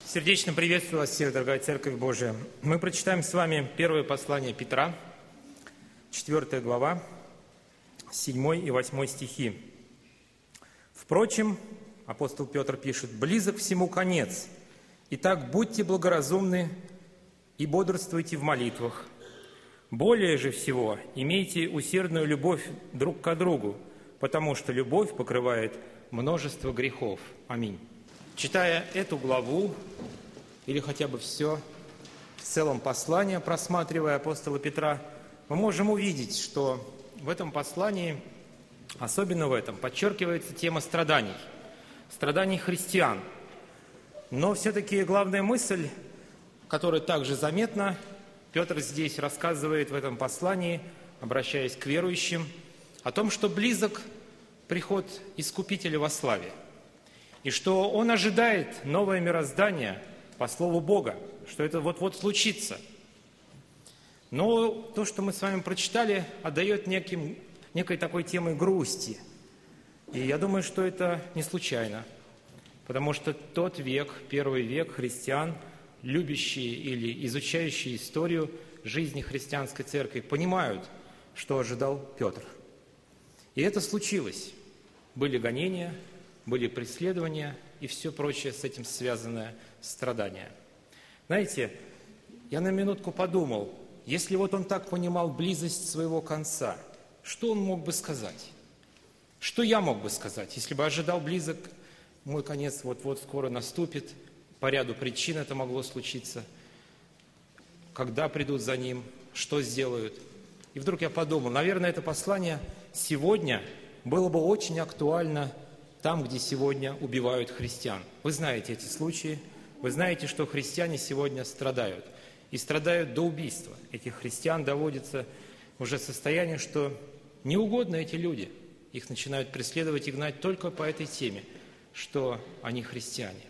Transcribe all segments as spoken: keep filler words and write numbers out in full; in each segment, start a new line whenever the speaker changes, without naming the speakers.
Сердечно приветствую вас всех, дорогая Церковь Божия. Мы прочитаем с вами первое послание Петра, четвёртая глава, седьмой и восьмой стихи. «Впрочем, апостол Петр пишет, близок всему конец. Итак, будьте благоразумны и бодрствуйте в молитвах. Более же всего имейте усердную любовь друг к другу, потому что любовь покрывает множество грехов». Аминь. Читая эту главу, или хотя бы все, в целом послание, просматривая апостола Петра, мы можем увидеть, что в этом послании, особенно в этом, подчеркивается тема страданий, страданий христиан. Но все-таки главная мысль, которая также заметна, Петр здесь рассказывает в этом послании, обращаясь к верующим, о том, что близок приход Искупителя во славе, и что он ожидает новое мироздание по слову Бога, что это вот-вот случится. Но то, что мы с вами прочитали, отдает неким, некой такой темой грусти. И я думаю, что это не случайно, потому что тот век, первый век христиан, любящие или изучающие историю жизни христианской церкви, понимают, что ожидал Петр. И это случилось. Были гонения, были преследования и все прочее с этим связанное страдание. Знаете, я на минутку подумал, если вот он так понимал близость своего конца, что он мог бы сказать? Что я мог бы сказать, если бы ожидал близок, мой конец вот-вот скоро наступит, по ряду причин это могло случиться, когда придут за ним, что сделают. И вдруг я подумал, наверное, это послание сегодня было бы очень актуально там, где сегодня убивают христиан. Вы знаете эти случаи, вы знаете, что христиане сегодня страдают. И страдают до убийства. Этих христиан доводится уже состояние, что неугодно эти люди. Их начинают преследовать и гнать только по этой теме, что они христиане.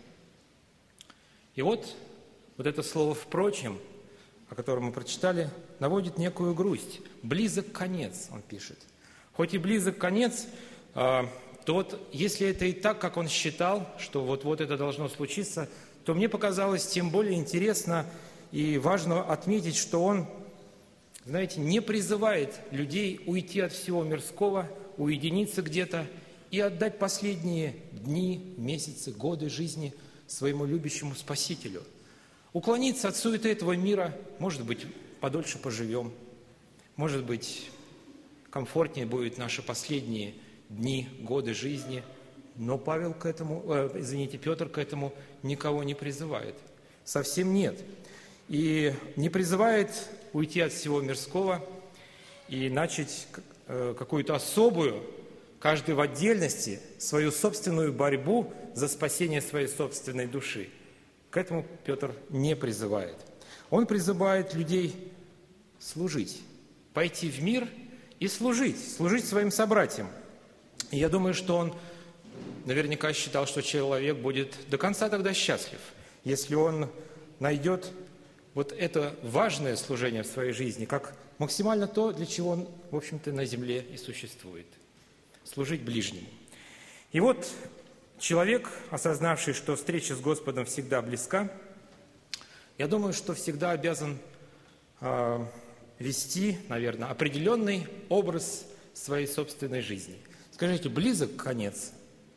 И вот, вот это слово «впрочем», о котором мы прочитали, наводит некую грусть. «Близок конец», он пишет. Хоть и близок конец, то вот если это и так, как он считал, что вот-вот это должно случиться, то мне показалось тем более интересно и важно отметить, что он, знаете, не призывает людей уйти от всего мирского, уединиться где-то и отдать последние дни, месяцы, годы жизни своему любящему Спасителю. Уклониться от суеты этого мира, может быть, подольше поживем, может быть, комфортнее будут наши последние дни, годы жизни, но Павел к этому, э, извините, Петр к этому никого не призывает. Совсем нет. И не призывает уйти от всего мирского и начать э, какую-то особую, каждый в отдельности, свою собственную борьбу за спасение своей собственной души. К этому Петр не призывает. Он призывает людей служить, пойти в мир и служить, служить своим собратьям. И я думаю, что он наверняка считал, что человек будет до конца тогда счастлив, если он найдет вот это важное служение в своей жизни, как максимально то, для чего он, в общем-то, на земле и существует. Служить ближнему. И вот человек, осознавший, что встреча с Господом всегда близка, я думаю, что всегда обязан э, вести, наверное, определенный образ своей собственной жизни. Скажите, близок конец?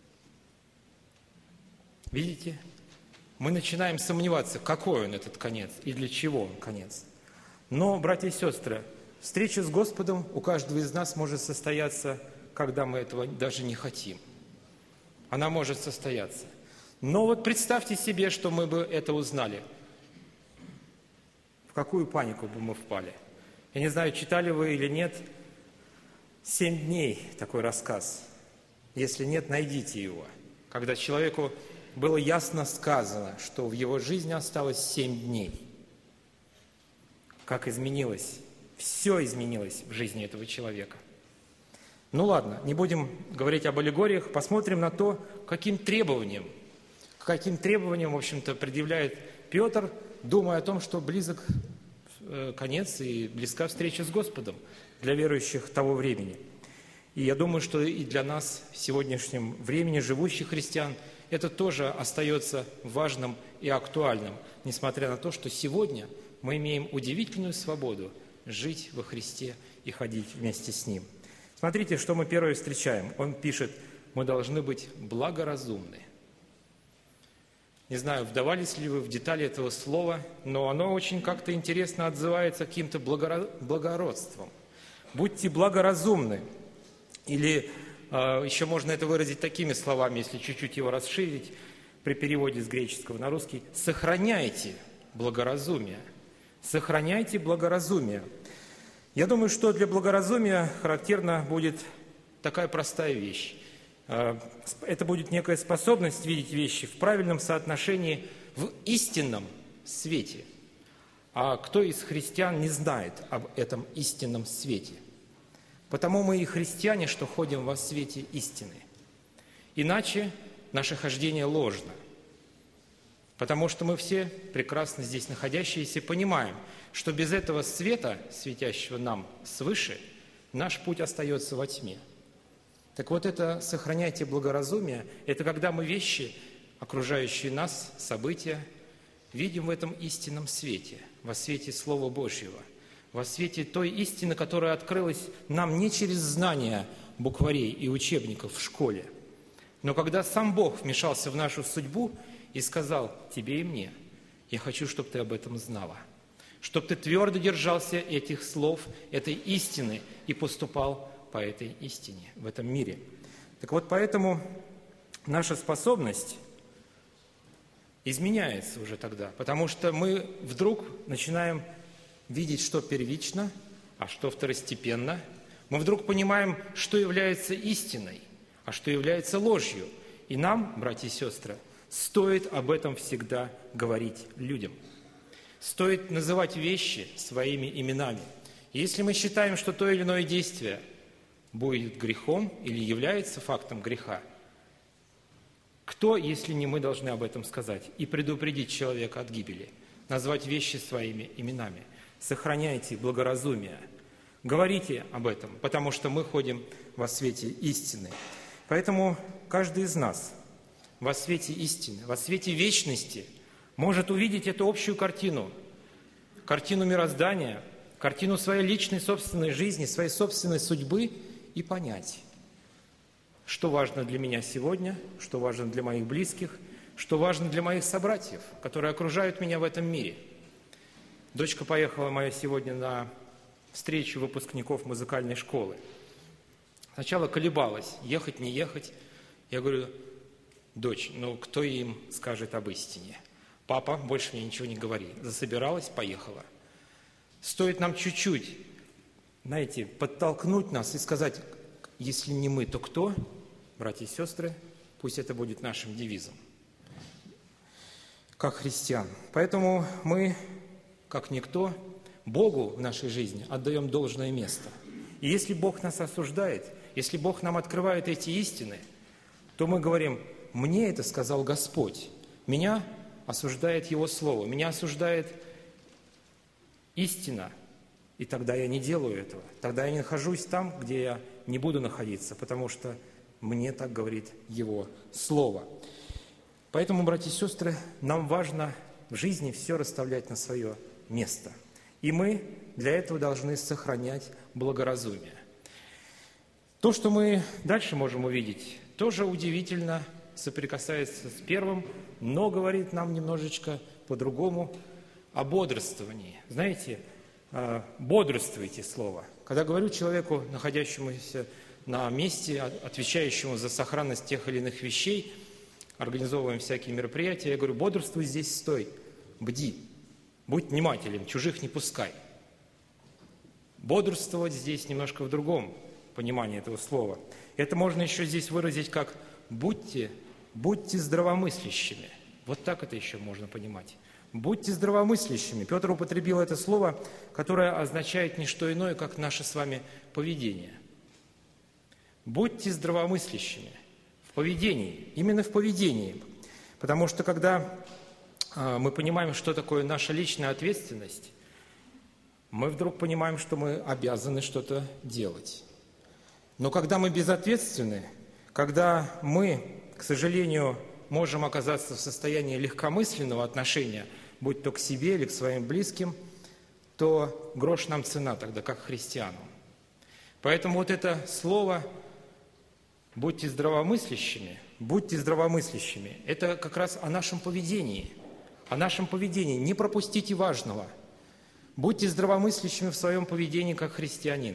Видите? Мы начинаем сомневаться, какой он этот конец и для чего он конец. Но, братья и сестры, встреча с Господом у каждого из нас может состояться, когда мы этого даже не хотим. Она может состояться. Но вот представьте себе, что мы бы это узнали. В какую панику бы мы впали? Я не знаю, читали вы или нет, «Семь дней» такой рассказ. Если нет, найдите его. Когда человеку было ясно сказано, что в его жизни осталось семь дней. Как изменилось, все изменилось в жизни этого человека. Ну ладно, не будем говорить об аллегориях, посмотрим на то, каким требованиям, каким требованиям, в общем-то, предъявляет Петр, думая о том, что близок конец и близка встреча с Господом для верующих того времени. И я думаю, что и для нас в сегодняшнем времени, живущих христиан, это тоже остается важным и актуальным, несмотря на то, что сегодня мы имеем удивительную свободу жить во Христе и ходить вместе с Ним. Смотрите, что мы первое встречаем. Он пишет: мы должны быть благоразумны. Не знаю, вдавались ли вы в детали этого слова, но оно очень как-то интересно отзывается каким-то благородством. Будьте благоразумны. Или э, еще можно это выразить такими словами, если чуть-чуть его расширить, при переводе с греческого на русский: сохраняйте благоразумие. Сохраняйте благоразумие. Я думаю, что для благоразумия характерна будет такая простая вещь. Это будет некая способность видеть вещи в правильном соотношении, в истинном свете. А кто из христиан не знает об этом истинном свете? Потому мы и христиане, что ходим во свете истины. Иначе наше хождение ложно. Потому что мы все, прекрасно здесь находящиеся, понимаем, что без этого света, светящего нам свыше, наш путь остается во тьме. Так вот, это «сохраняйте благоразумие» – это когда мы вещи, окружающие нас, события, видим в этом истинном свете, во свете Слова Божьего, во свете той истины, которая открылась нам не через знания букварей и учебников в школе, но когда сам Бог вмешался в нашу судьбу и сказал: тебе и мне, я хочу, чтобы ты об этом знала, чтобы ты твердо держался этих слов, этой истины и поступал по этой истине в этом мире. Так вот, поэтому наша способность изменяется уже тогда, потому что мы вдруг начинаем видеть, что первично, а что второстепенно. Мы вдруг понимаем, что является истиной, а что является ложью. И нам, братья и сестры, стоит об этом всегда говорить людям. Стоит называть вещи своими именами. И если мы считаем, что то или иное действие будет грехом или является фактом греха, кто, если не мы, должны об этом сказать и предупредить человека от гибели, назвать вещи своими именами? Сохраняйте благоразумие, говорите об этом, потому что мы ходим во свете истины. Поэтому каждый из нас во свете истины, во свете вечности может увидеть эту общую картину, картину мироздания, картину своей личной собственной жизни, своей собственной судьбы, и понять, что важно для меня сегодня, что важно для моих близких, что важно для моих собратьев, которые окружают меня в этом мире. Дочка поехала моя сегодня на встречу выпускников музыкальной школы. Сначала колебалась, ехать, не ехать. Я говорю: дочь, ну кто им скажет об истине? Папа, больше мне ничего не говори. Засобиралась, поехала. Стоит нам чуть-чуть, знаете, подтолкнуть нас и сказать: если не мы, то кто? Братья и сестры, пусть это будет нашим девизом, как христиан. Поэтому мы, как никто, Богу в нашей жизни отдаем должное место. И если Бог нас осуждает, если Бог нам открывает эти истины, то мы говорим: мне это сказал Господь, меня осуждает Его Слово, меня осуждает истина, и тогда я не делаю этого. Тогда я не нахожусь там, где я не буду находиться, потому что мне так говорит Его Слово. Поэтому, братья и сестры, нам важно в жизни все расставлять на свое место. И мы для этого должны сохранять благоразумие. То, что мы дальше можем увидеть, тоже удивительно соприкасается с первым, но говорит нам немножечко по-другому о бодрствовании. Знаете, бодрствуйте слово. Когда говорю человеку, находящемуся на месте, отвечающему за сохранность тех или иных вещей, организовываем всякие мероприятия, я говорю: бодрствуй здесь, стой, бди, будь внимателен, чужих не пускай. Бодрствовать здесь немножко в другом понимании этого слова. Это можно еще здесь выразить как «будьте, будьте здравомыслящими». Вот так это еще можно понимать. Будьте здравомыслящими. Петр употребил это слово, которое означает не что иное, как наше с вами поведение. Будьте здравомыслящими в поведении, именно в поведении. Потому что когда э, мы понимаем, что такое наша личная ответственность, мы вдруг понимаем, что мы обязаны что-то делать. Но когда мы безответственны, когда мы, к сожалению, можем оказаться в состоянии легкомысленного отношения, будь то к себе или к своим близким, то грош нам цена тогда, как христианам. Поэтому вот это слово «будьте здравомыслящими», «будьте здравомыслящими» – это как раз о нашем поведении, о нашем поведении. Не пропустите важного. Будьте здравомыслящими в своем поведении, как христианин.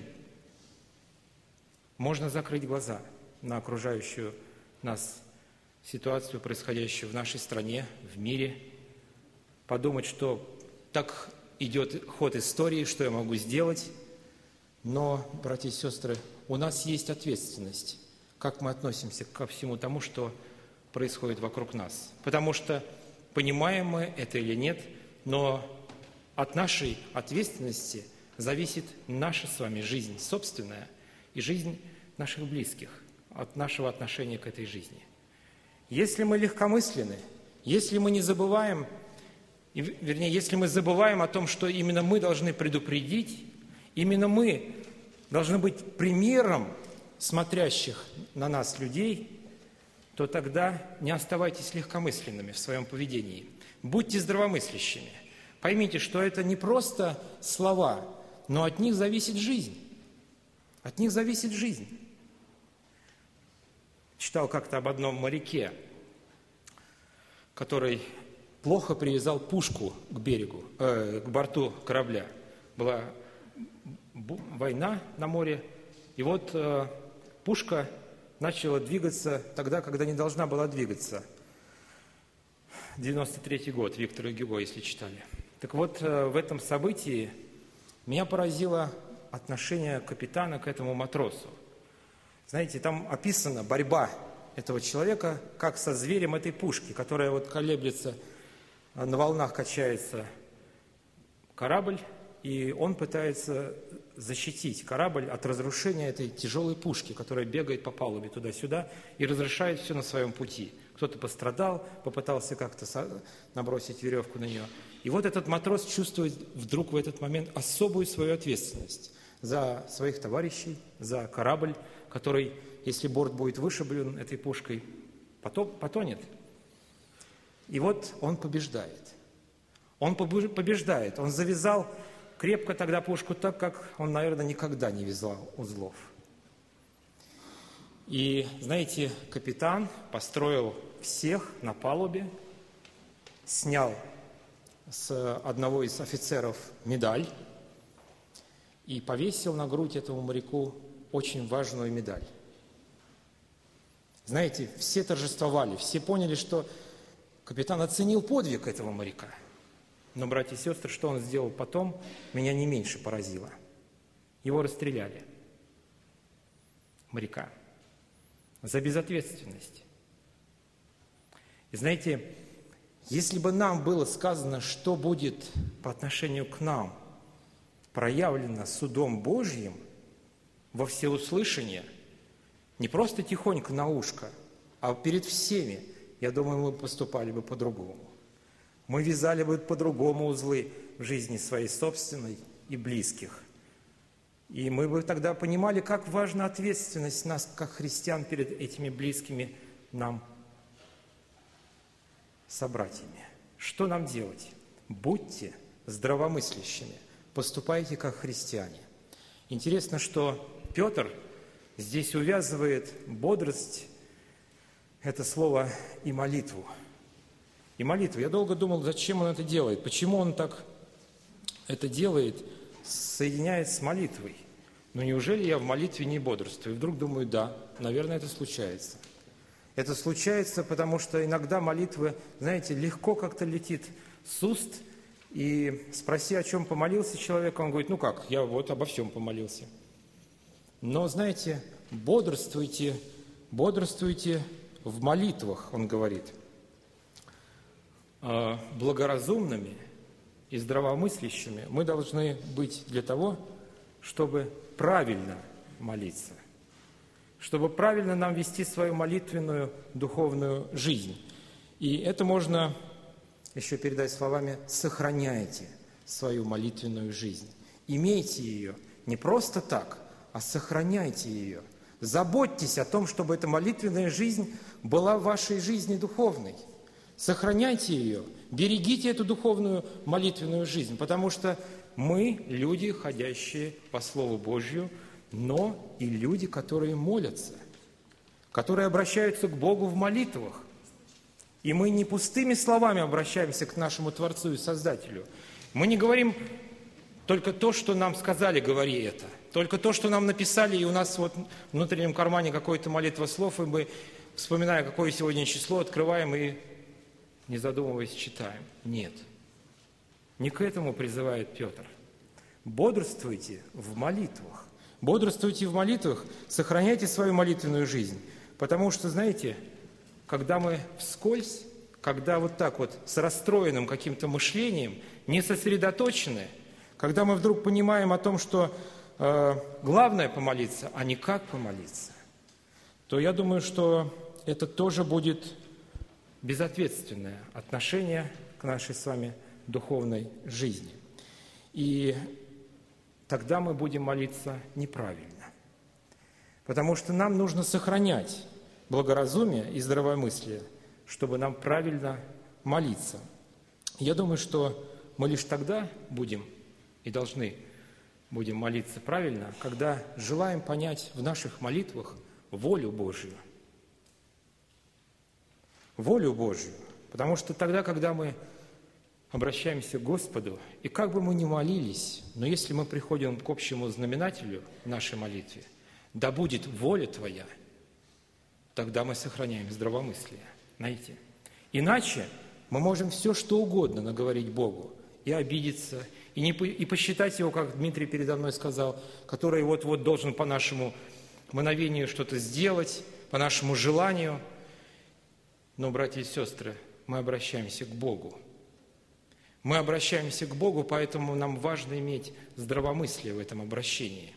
Можно закрыть глаза на окружающую нас ситуацию, происходящую в нашей стране, в мире, подумать, что так идет ход истории, что я могу сделать. Но, братья и сестры, у нас есть ответственность, как мы относимся ко всему тому, что происходит вокруг нас. Потому что, понимаем мы это или нет, но от нашей ответственности зависит наша с вами жизнь собственная и жизнь наших близких, от нашего отношения к этой жизни. Если мы легкомысленны, если мы не забываем, вернее, если мы забываем о том, что именно мы должны предупредить, именно мы должны быть примером смотрящих на нас людей, то тогда не оставайтесь легкомысленными в своем поведении. Будьте здравомыслящими. Поймите, что это не просто слова, но от них зависит жизнь. От них зависит жизнь. Читал как-то об одном моряке, который плохо привязал пушку к берегу, э, к борту корабля. Была война на море, и вот э, пушка начала двигаться тогда, когда не должна была двигаться. девяносто третий год, Виктора Гюго, если читали. Так вот, э, в этом событии меня поразило отношение капитана к этому матросу. Знаете, там описана борьба этого человека, как со зверем этой пушки, которая вот колеблется, на волнах качается корабль, и он пытается защитить корабль от разрушения этой тяжелой пушки, которая бегает по палубе туда-сюда и разрушает все на своем пути. Кто-то пострадал, попытался как-то набросить веревку на нее. И вот этот матрос чувствует вдруг в этот момент особую свою ответственность за своих товарищей, за корабль, который, если борт будет вышиблен этой пушкой, потонет. И вот он побеждает. Он побеждает. Он завязал крепко тогда пушку так, как он, наверное, никогда не вязал узлов. И, знаете, капитан построил всех на палубе, снял с одного из офицеров медаль и повесил на грудь этому моряку очень важную медаль. Знаете, все торжествовали, все поняли, что капитан оценил подвиг этого моряка. Но, братья и сестры, что он сделал потом, меня не меньше поразило. Его расстреляли, моряка, за безответственность. И знаете, если бы нам было сказано, что будет по отношению к нам проявлено судом Божьим во всеуслышание, не просто тихонько на ушко, а перед всеми, я думаю, мы поступали бы по-другому. Мы вязали бы по-другому узлы в жизни своей собственной и близких. И мы бы тогда понимали, как важна ответственность нас, как христиан, перед этими близкими нам собратьями. Что нам делать? Будьте здравомыслящими, поступайте как христиане. Интересно, что Петр здесь увязывает бодрость, это слово, и молитву. И молитву. Я долго думал, зачем он это делает, почему он так это делает, соединяет с молитвой. Но неужели я в молитве не бодрствую? И вдруг думаю, да, наверное, это случается. Это случается, потому что иногда молитва, знаете, легко как-то летит с уст, и спроси, о чем помолился человек, он говорит, ну как, я вот обо всем помолился. Но, знаете, бодрствуйте, бодрствуйте в молитвах, он говорит, благоразумными и здравомыслящими мы должны быть для того, чтобы правильно молиться, чтобы правильно нам вести свою молитвенную духовную жизнь. И это можно еще передать словами «сохраняйте свою молитвенную жизнь». Имейте ее не просто так, а сохраняйте ее. Заботьтесь о том, чтобы эта молитвенная жизнь была в вашей жизни духовной. Сохраняйте ее, берегите эту духовную молитвенную жизнь, потому что мы люди, ходящие по Слову Божью, но и люди, которые молятся, которые обращаются к Богу в молитвах. И мы не пустыми словами обращаемся к нашему Творцу и Создателю. Мы не говорим только то, что нам сказали, говори это. Только то, что нам написали, и у нас вот в внутреннем кармане какое-то молитвослов, и мы, вспоминая, какое сегодня число, открываем и, не задумываясь, читаем. Нет. Не к этому призывает Петр. Бодрствуйте в молитвах. Бодрствуйте в молитвах, сохраняйте свою молитвенную жизнь. Потому что, знаете, когда мы вскользь, когда вот так вот с расстроенным каким-то мышлением, не сосредоточены, когда мы вдруг понимаем о том, что э, главное помолиться, а не как помолиться, то я думаю, что это тоже будет безответственное отношение к нашей с вами духовной жизни. И тогда мы будем молиться неправильно. Потому что нам нужно сохранять благоразумие и здравомыслие, чтобы нам правильно молиться. Я думаю, что мы лишь тогда будем и должны будем молиться правильно, когда желаем понять в наших молитвах волю Божью. Волю Божью. Потому что тогда, когда мы обращаемся к Господу, и как бы мы ни молились, но если мы приходим к общему знаменателю в нашей молитве, да будет воля Твоя, тогда мы сохраняем здравомыслие. Знаете? Иначе мы можем все, что угодно наговорить Богу, и обидеться, и, не, и посчитать Его, как Дмитрий передо мной сказал, который вот-вот должен по нашему мановению что-то сделать, по нашему желанию. Но, братья и сестры, мы обращаемся к Богу. Мы обращаемся к Богу, поэтому нам важно иметь здравомыслие в этом обращении.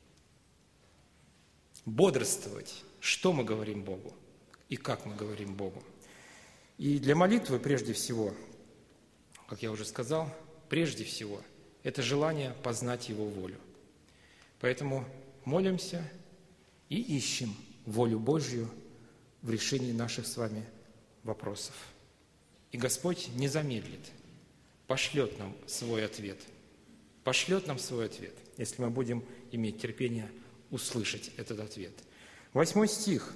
Бодрствовать, что мы говорим Богу и как мы говорим Богу. И для молитвы, прежде всего, как я уже сказал, прежде всего, это желание познать Его волю. Поэтому молимся и ищем волю Божью в решении наших с вами вопросов. И Господь не замедлит, пошлет нам свой ответ. Пошлет нам свой ответ, если мы будем иметь терпение услышать этот ответ. Восьмой стих.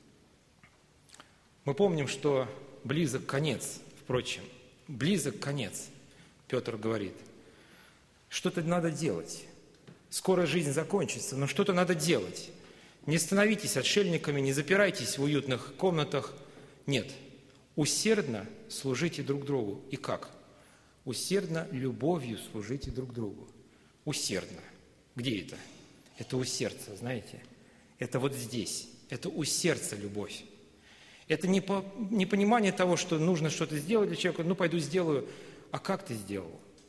Мы помним, что близок конец, впрочем, близок конец, Петр говорит. Что-то надо делать. Скоро жизнь закончится, но что-то надо делать. Не становитесь отшельниками, не запирайтесь в уютных комнатах. Нет, усердно служите друг другу. И как? Усердно любовью служите друг другу. Усердно. Где это? Это у сердца, знаете? Это вот здесь. Это у сердца любовь. Это не, по, не понимание того, что нужно что-то сделать для человека. Ну, пойду сделаю. А как ты сделал?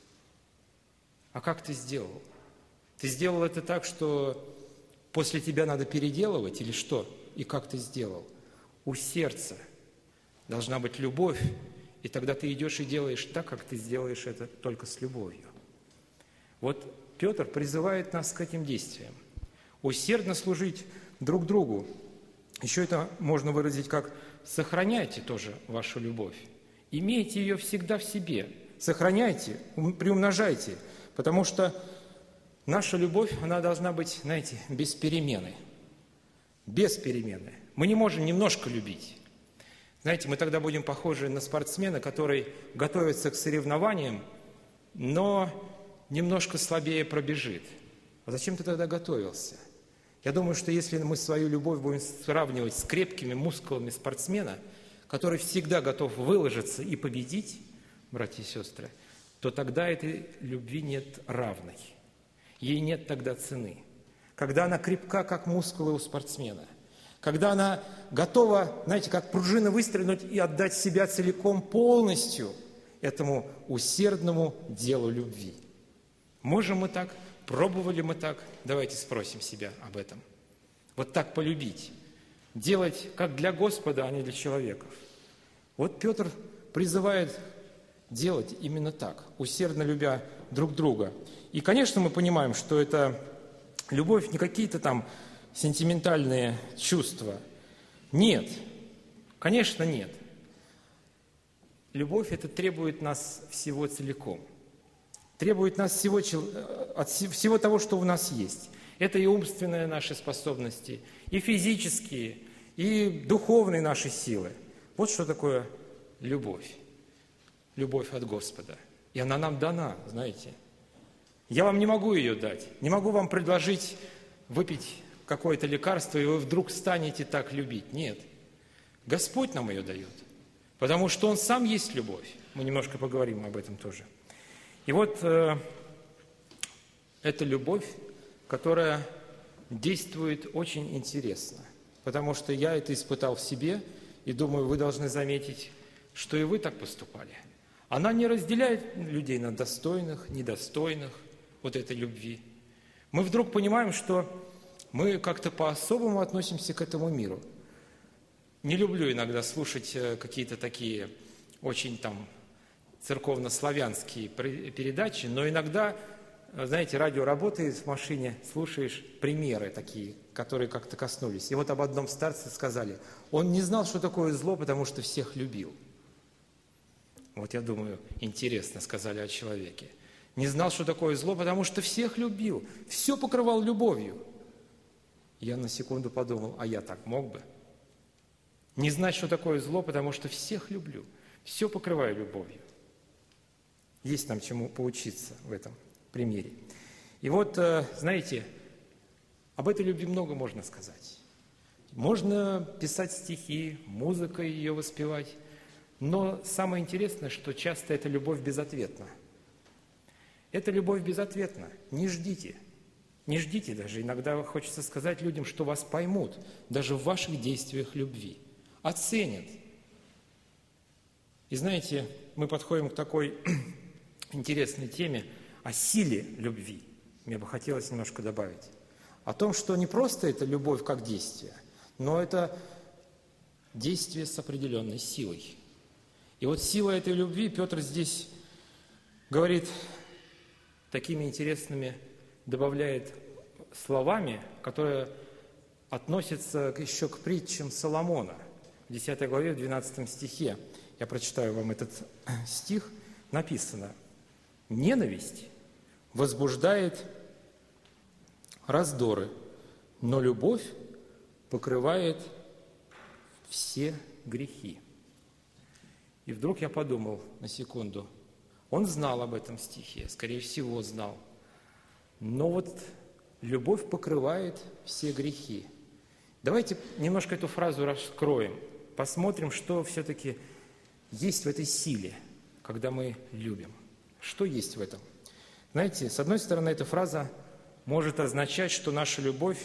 А как ты сделал? Ты сделал это так, что после тебя надо переделывать или что? И как ты сделал? У сердца должна быть любовь, и тогда ты идешь и делаешь так, как ты сделаешь это только с любовью. Вот Петр призывает нас к этим действиям. Усердно служить друг другу. Еще это можно выразить как «сохраняйте тоже вашу любовь». Имейте ее всегда в себе. Сохраняйте, приумножайте. Потому что наша любовь, она должна быть, знаете, без перемены. Без перемены. Мы не можем немножко любить. Знаете, мы тогда будем похожи на спортсмена, который готовится к соревнованиям, но немножко слабее пробежит. А зачем ты тогда готовился? Я думаю, что если мы свою любовь будем сравнивать с крепкими мускулами спортсмена, который всегда готов выложиться и победить, братья и сестры, то тогда этой любви нет равной. Ей нет тогда цены. Когда она крепка, как мускулы у спортсмена, когда она готова, знаете, как пружина выстрелить и отдать себя целиком, полностью этому усердному делу любви. Можем мы так? Пробовали мы так? Давайте спросим себя об этом. Вот так полюбить. Делать как для Господа, а не для человеков. Вот Петр призывает делать именно так, усердно любя друг друга. И, конечно, мы понимаем, что это любовь не какие-то там сентиментальные чувства? Нет, конечно, нет. Любовь – это требует нас всего целиком. Требует нас всего, от всего того, что у нас есть. Это и умственные наши способности, и физические, и духовные наши силы. Вот что такое любовь. Любовь от Господа. И она нам дана, знаете. Я вам не могу ее дать. Не могу вам предложить выпить какое-то лекарство, и вы вдруг станете так любить. Нет. Господь нам ее дает. Потому что Он сам есть любовь. Мы немножко поговорим об этом тоже. И вот э, эта любовь, которая действует очень интересно. Потому что я это испытал в себе, и думаю, вы должны заметить, что и вы так поступали. Она не разделяет людей на достойных, недостойных вот этой любви. Мы вдруг понимаем, что мы как-то по-особому относимся к этому миру. Не люблю иногда слушать какие-то такие очень там церковно-славянские передачи, но иногда, знаете, радио работает в машине, слушаешь примеры такие, которые как-то коснулись. И вот об одном старце сказали, он не знал, что такое зло, потому что всех любил. Вот я думаю, интересно сказали о человеке. Не знал, что такое зло, потому что всех любил, все покрывал любовью. Я на секунду подумал, а я так мог бы? Не знать, что такое зло, потому что всех люблю, все покрываю любовью. Есть нам чему поучиться в этом примере. И вот, знаете, об этой любви много можно сказать. Можно писать стихи, музыкой ее воспевать, но самое интересное, что часто эта любовь безответна. Эта любовь безответна. Не ждите. Не ждите даже. Иногда хочется сказать людям, что вас поймут, даже в ваших действиях любви. Оценят. И знаете, мы подходим к такой интересной теме о силе любви. Мне бы хотелось немножко добавить. О том, что не просто это любовь как действие, но это действие с определенной силой. И вот сила этой любви Петр здесь говорит такими интересными, добавляет словами, которые относятся еще к притчам Соломона. В десятой главе, в двенадцатом стихе, я прочитаю вам этот стих, написано: «Ненависть возбуждает раздоры, но любовь покрывает все грехи». И вдруг я подумал на секунду, он знал об этом стихе, скорее всего, знал. Но вот любовь покрывает все грехи. Давайте немножко эту фразу раскроем, посмотрим, что все-таки есть в этой силе, когда мы любим. Что есть в этом? Знаете, с одной стороны, эта фраза может означать, что наша любовь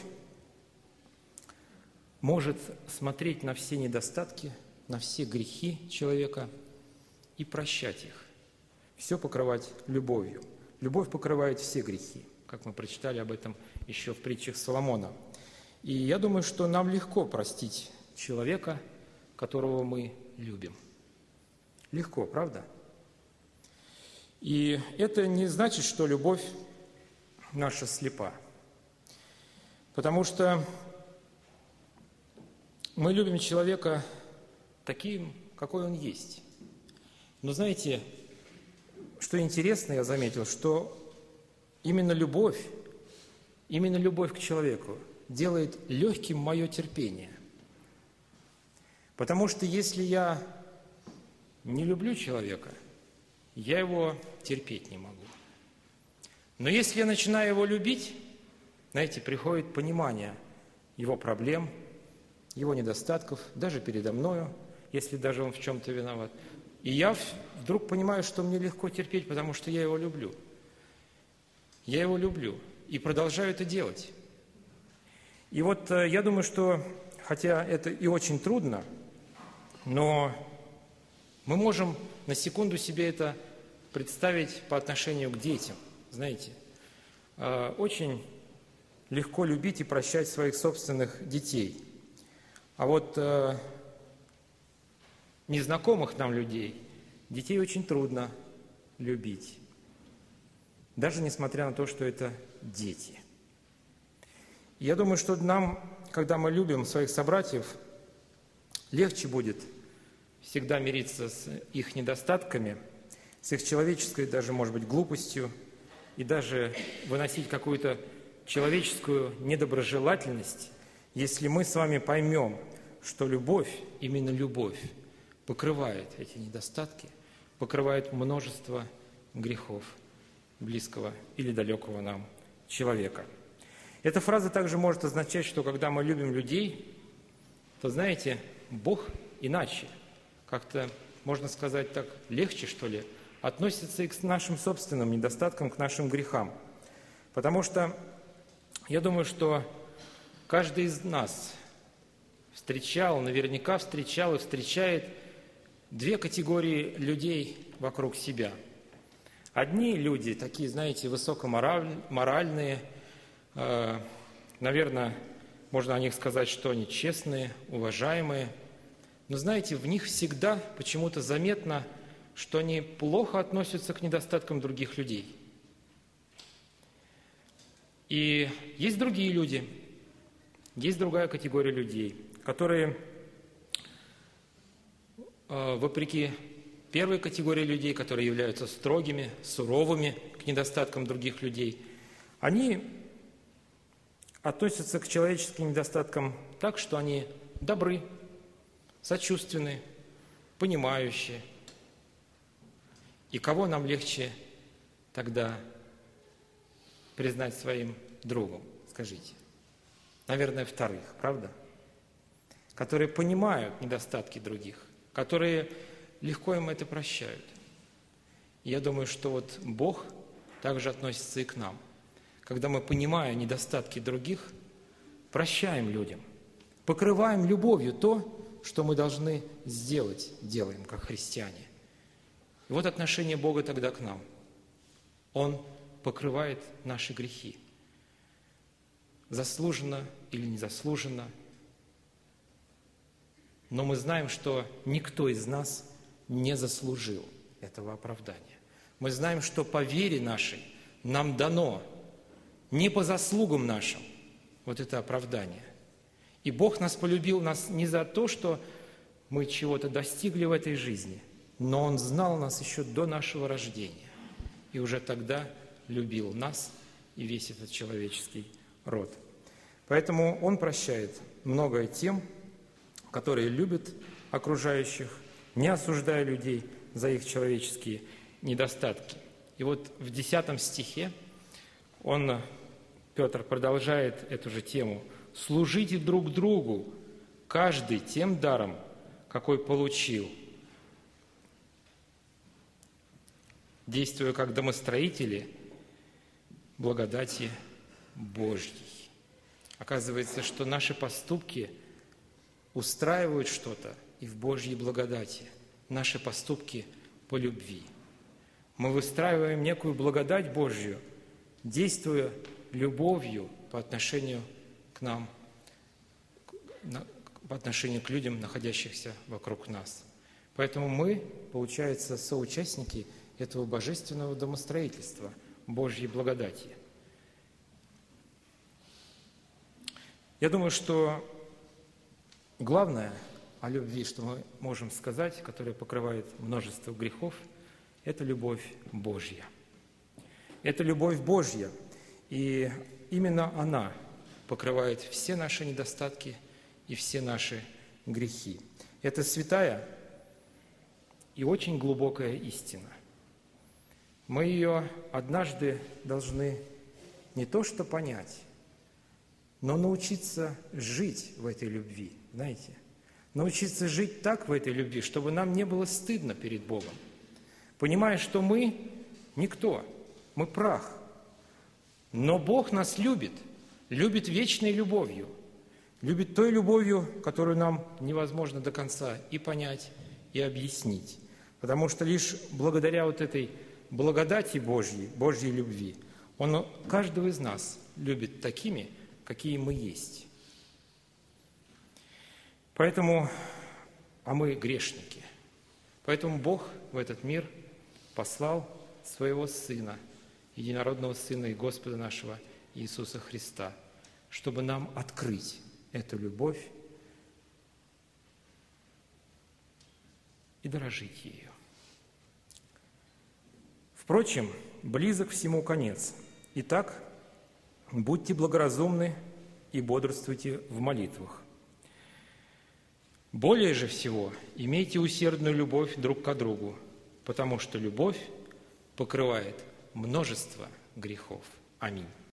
может смотреть на все недостатки, на все грехи человека и прощать их. Все покрывать любовью. Любовь покрывает все грехи, как мы прочитали об этом еще в притчах Соломона. И я думаю, что нам легко простить человека, которого мы любим. Легко, правда? И это не значит, что любовь наша слепа. Потому что мы любим человека таким, какой он есть. Но знаете, что интересно, я заметил, что именно любовь, именно любовь к человеку делает легким мое терпение. Потому что если я не люблю человека, я его терпеть не могу. Но если я начинаю его любить, знаете, приходит понимание его проблем, его недостатков, даже передо мною, если даже он в чем-то виноват. И я вдруг понимаю, что мне легко терпеть, потому что я его люблю. Я его люблю и продолжаю это делать. И вот я думаю, что, хотя это и очень трудно, но мы можем на секунду себе это представить по отношению к детям. Знаете, очень легко любить и прощать своих собственных детей. А вот незнакомых нам людей, детей очень трудно любить. Даже несмотря на то, что это дети. Я думаю, что нам, когда мы любим своих собратьев, легче будет всегда мириться с их недостатками, с их человеческой, даже, может быть, глупостью, и даже выносить какую-то человеческую недоброжелательность, если мы с вами поймем, что любовь, именно любовь, покрывает эти недостатки, покрывает множество грехов близкого или далекого нам человека. Эта фраза также может означать, что когда мы любим людей, то, знаете, Бог иначе, как-то, можно сказать так, легче, что ли, относится и к нашим собственным недостаткам, к нашим грехам. Потому что я думаю, что каждый из нас встречал, наверняка встречал и встречает две категории людей вокруг себя. Одни люди, такие, знаете, высокоморальные, э, наверное, можно о них сказать, что они честные, уважаемые, но, знаете, в них всегда почему-то заметно, что они плохо относятся к недостаткам других людей. И есть другие люди, есть другая категория людей, которые, э, вопреки первой категории людей, которые являются строгими, суровыми к недостаткам других людей, они относятся к человеческим недостаткам так, что они добры, сочувственны, понимающие. И кого нам легче тогда признать своим другом, скажите? Наверное, вторых, правда? Которые понимают недостатки других, которые легко им это прощают. И я думаю, что вот Бог также относится и к нам. Когда мы, понимая недостатки других, прощаем людям, покрываем любовью то, что мы должны сделать, делаем, как христиане. И вот отношение Бога тогда к нам. Он покрывает наши грехи. Заслуженно или незаслуженно. Но мы знаем, что никто из нас не заслужил этого оправдания. Мы знаем, что по вере нашей нам дано, не по заслугам нашим, вот это оправдание. И Бог нас полюбил нас не за то, что мы чего-то достигли в этой жизни, но Он знал нас еще до нашего рождения. И уже тогда любил нас и весь этот человеческий род. Поэтому Он прощает многое тем, которые любят окружающих, не осуждая людей за их человеческие недостатки. И вот в десятом стихе он, Петр, продолжает эту же тему. «Служите друг другу, каждый тем даром, какой получил, действуя как домостроители благодати Божьей». Оказывается, что наши поступки устраивают что-то и в Божьей благодати. Наши поступки по любви. Мы выстраиваем некую благодать Божью, действуя любовью по отношению к нам, по отношению к людям, находящихся вокруг нас. Поэтому мы, получается, соучастники этого божественного домостроительства, Божьей благодати. Я думаю, что главное о любви, что мы можем сказать, которая покрывает множество грехов, это любовь Божья. Это любовь Божья, и именно она покрывает все наши недостатки и все наши грехи. Это святая и очень глубокая истина. Мы ее однажды должны не то что понять, но научиться жить в этой любви, знаете, научиться жить так в этой любви, чтобы нам не было стыдно перед Богом, понимая, что мы никто, мы прах, но Бог нас любит, любит вечной любовью, любит той любовью, которую нам невозможно до конца и понять, и объяснить, потому что лишь благодаря вот этой благодати Божьей, Божьей любви, Он каждого из нас любит такими, какие мы есть. Поэтому, а мы грешники. Поэтому Бог в этот мир послал Своего Сына, единородного Сына и Господа нашего Иисуса Христа, чтобы нам открыть эту любовь и дорожить ею. Впрочем, близок всему конец. Итак, будьте благоразумны и бодрствуйте в молитвах. Более же всего имейте усердную любовь друг к другу, потому что любовь покрывает множество грехов. Аминь.